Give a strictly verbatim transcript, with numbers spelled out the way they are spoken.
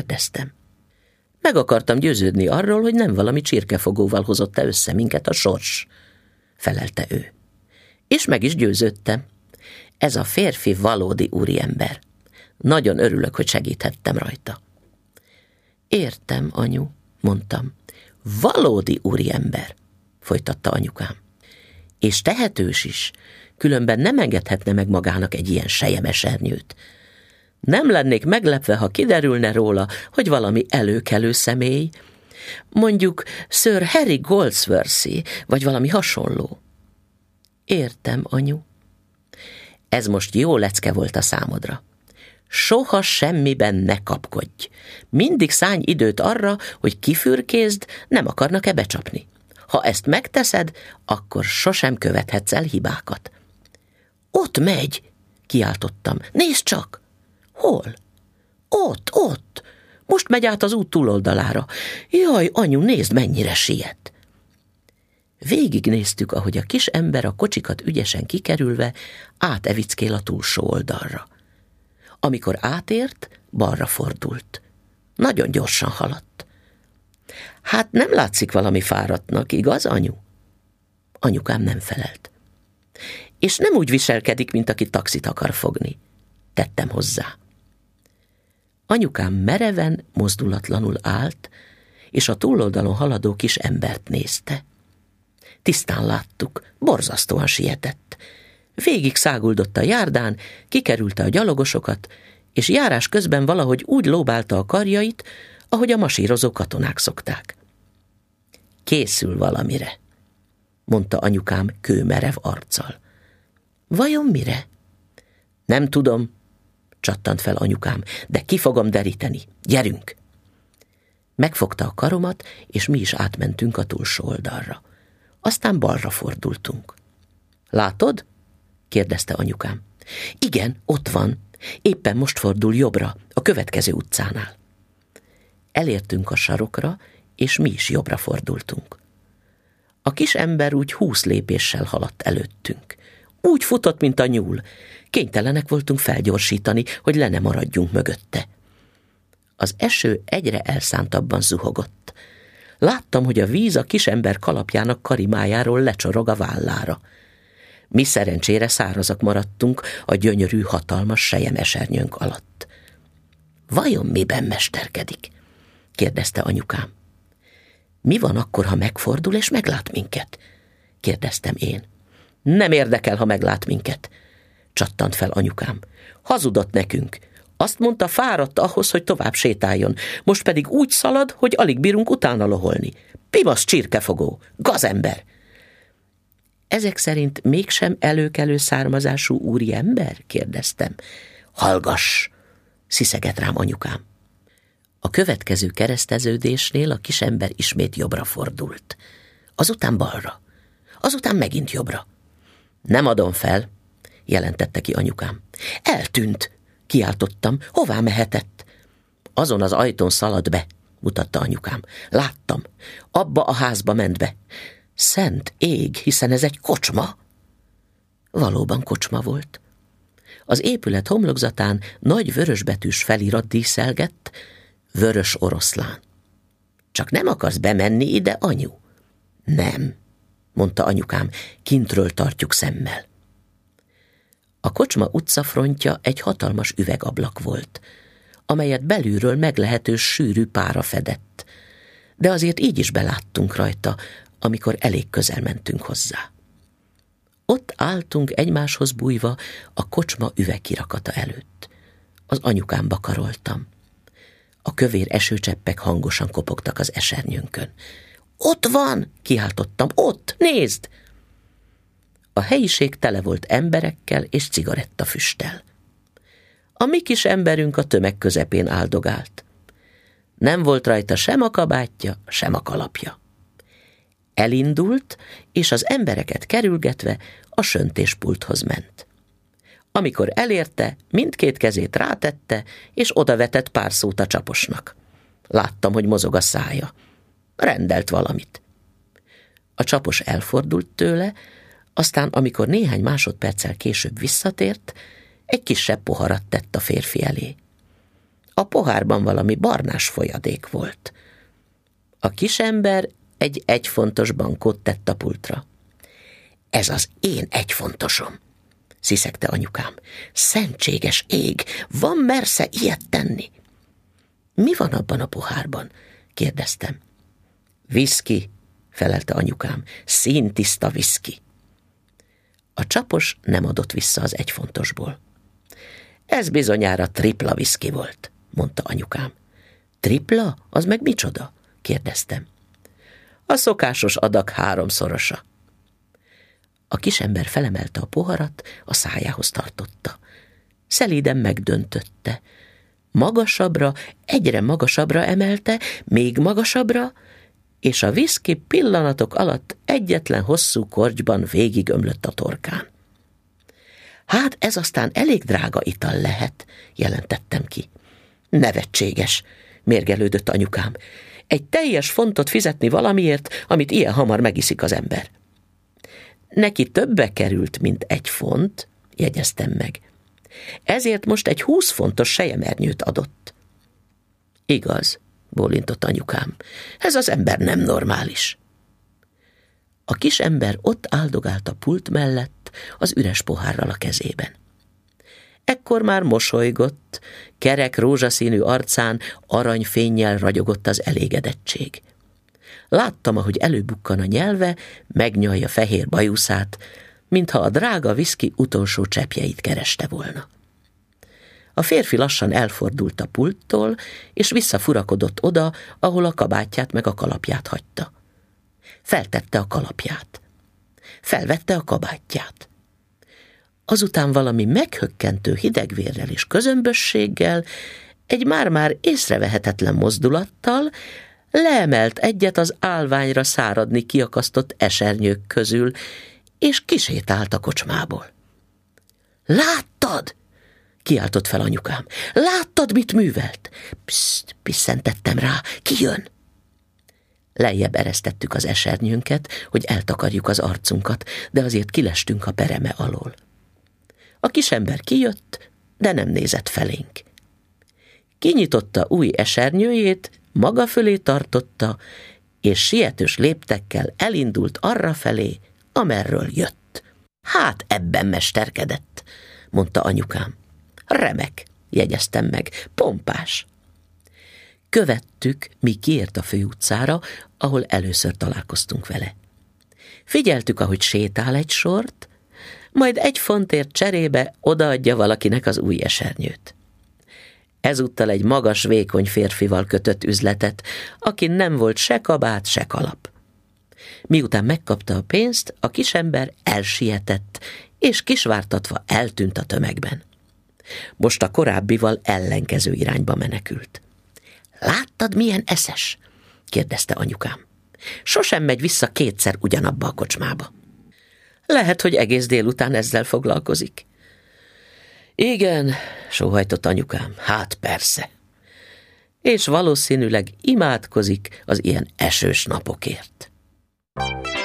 kérdeztem. Meg akartam győződni arról, hogy nem valami csirkefogóval hozott-e össze minket a sors, felelte ő. És meg is győződtem. Ez a férfi valódi úriember. Nagyon örülök, hogy segíthettem rajta. Értem, anyu, mondtam. Valódi úriember, folytatta anyukám. És tehetős is, különben nem engedhetne meg magának egy ilyen selyemesernőt. Nem lennék meglepve, ha kiderülne róla, hogy valami előkelő személy, mondjuk Sir Harry Goldsworthy, vagy valami hasonló. Értem, anyu. Ez most jó lecke volt a számodra. Soha semmiben ne kapkodj. Mindig szállj időt arra, hogy kifürkézd, nem akarnak-e becsapni. Ha ezt megteszed, akkor sosem követhetsz el hibákat. Ott megy, kiáltottam. Nézd csak! Hol? Ott, ott! Most megy át az út túloldalára. Jaj, anyu, nézd, mennyire siet! Végignéztük, ahogy a kis ember a kocsikat ügyesen kikerülve átevickél a túlsó oldalra. Amikor átért, balra fordult. Nagyon gyorsan haladt. Hát nem látszik valami fáradtnak, igaz, anyu? Anyukám nem felelt. És nem úgy viselkedik, mint aki taxit akar fogni. Tettem hozzá. Anyukám mereven, mozdulatlanul állt, és a túloldalon haladó kis embert nézte. Tisztán láttuk, borzasztóan sietett. Végig száguldott a járdán, kikerülte a gyalogosokat, és járás közben valahogy úgy lóbálta a karjait, ahogy a masírozó katonák szokták. Készül valamire, mondta anyukám kőmerev arccal. Vajon mire? Nem tudom, csattant fel anyukám, de ki fogom deríteni. Gyerünk! Megfogta a karomat, és mi is átmentünk a túlsó oldalra. Aztán balra fordultunk. Látod? kérdezte anyukám. Igen, ott van. Éppen most fordul jobbra, a következő utcánál. Elértünk a sarokra, és mi is jobbra fordultunk. A kis ember úgy húsz lépéssel haladt előttünk. Úgy futott, mint a nyúl. Kénytelenek voltunk felgyorsítani, hogy le ne maradjunk mögötte. Az eső egyre elszántabban zuhogott. Láttam, hogy a víz a kisember kalapjának karimájáról lecsorog a vállára. Mi szerencsére szárazak maradtunk a gyönyörű, hatalmas selyem-esernyőnk alatt. Vajon miben mesterkedik? kérdezte anyukám. Mi van akkor, ha megfordul és meglát minket? kérdeztem én. Nem érdekel, ha meglát minket, csattant fel anyukám. Hazudott nekünk. Azt mondta, fáradt ahhoz, hogy tovább sétáljon. Most pedig úgy szalad, hogy alig bírunk utána loholni. Pimasz csirkefogó, gazember! Ezek szerint mégsem előkelő származású úriember? kérdeztem. Hallgass! sziszegett rám anyukám. A következő kereszteződésnél a kisember ismét jobbra fordult. Azután balra. Azután megint jobbra. Nem adom fel, jelentette ki anyukám. Eltűnt, kiáltottam. Hová mehetett? Azon az ajtón szaladt be, mutatta anyukám. Láttam. Abba a házba ment be. Szent ég, hiszen ez egy kocsma. Valóban kocsma volt. Az épület homlokzatán nagy vörösbetűs felirat díszelgett, Vörös Oroszlán. Csak nem akarsz bemenni ide, anyu? Nem, mondta anyukám, kintről tartjuk szemmel. A kocsma utcafrontja egy hatalmas üvegablak volt, amelyet belülről meglehetős sűrű pára fedett, de azért így is beláttunk rajta, amikor elég közel mentünk hozzá. Ott álltunk egymáshoz bújva a kocsma üvegkirakata előtt. Az anyukámba karoltam. A kövér esőcseppek hangosan kopogtak az esernyőnkön. Ott van, kiáltottam, ott, nézd! A helyiség tele volt emberekkel és cigarettafüsttel. A mi kis emberünk a tömeg közepén áldogált. Nem volt rajta sem a kabátja, sem a kalapja. Elindult, és az embereket kerülgetve a söntéspulthoz ment. Amikor elérte, mindkét kezét rátette, és odavetett pár szót a csaposnak. Láttam, hogy mozog a szája. Rendelt valamit. A csapos elfordult tőle, aztán, amikor néhány másodperccel később visszatért, egy kisebb poharat tett a férfi elé. A pohárban valami barnás folyadék volt. A kisember egy egyfontos bankót tett a pultra. Ez az én egyfontosom, sziszegte anyukám. Szentséges ég, van mersze ilyet tenni? Mi van abban a pohárban? Kérdeztem. Viszki, felelte anyukám, színtiszta viszki. A csapos nem adott vissza az egyfontosból. Ez bizonyára tripla viszki volt, mondta anyukám. Tripla? Az meg micsoda? Kérdeztem. A szokásos adag háromszorosa. A kisember felemelte a poharat, a szájához tartotta. Szelíden megdöntötte. Magasabbra, egyre magasabbra emelte, még magasabbra, és a viszki pillanatok alatt egyetlen hosszú kortyban végigömlött a torkán. Hát ez aztán elég drága ital lehet, jelentettem ki. Nevetséges, mérgelődött anyukám. Egy teljes fontot fizetni valamiért, amit ilyen hamar megiszik az ember. Neki többe került, mint egy font, jegyeztem meg. Ezért most egy húsz fontos selyemernőt adott. Igaz, bólintott anyukám, ez az ember nem normális. A kis ember ott áldogált a pult mellett, az üres pohárral a kezében. Ekkor már mosolygott, kerek rózsaszínű arcán aranyfénnyel ragyogott az elégedettség. Láttam, ahogy előbukkan a nyelve, megnyalja fehér bajuszát, mintha a drága viszki utolsó cseppjeit kereste volna. A férfi lassan elfordult a pulttól, és visszafurakodott oda, ahol a kabátját meg a kalapját hagyta. Feltette a kalapját. Felvette a kabátját. Azután valami meghökkentő hidegvérrel és közömbösséggel, egy már-már észrevehetetlen mozdulattal leemelt egyet az állványra száradni kiakasztott esernyők közül, és kisétált a kocsmából. Láttad? Kiáltott fel anyukám. Láttad, mit művelt? Pszt, pisszentettem rá, ki jön? Lejjebb eresztettük az esernyőnket, hogy eltakarjuk az arcunkat, de azért kilestünk a pereme alól. A kisember kijött, de nem nézett felénk. Kinyitotta új esernyőjét, maga fölé tartotta, és sietős léptekkel elindult arrafelé, amerről jött. Hát ebben mesterkedett, mondta anyukám. Remek, jegyeztem meg, pompás. Követtük, míg kiért a főutcára, ahol először találkoztunk vele. Figyeltük, ahogy sétál egy sort, majd egy fontért cserébe odaadja valakinek az új esernyőt. Ezúttal egy magas, vékony férfival kötött üzletet, akin nem volt se kabát, se kalap. Miután megkapta a pénzt, a kisember elsietett, és kisvártatva eltűnt a tömegben. Most a korábbival ellenkező irányba menekült. Láttad, milyen eszes? kérdezte anyukám. Sosem megy vissza kétszer ugyanabba a kocsmába. Lehet, hogy egész délután ezzel foglalkozik. Igen, sóhajtott anyukám, hát persze. És valószínűleg imádkozik az ilyen esős napokért.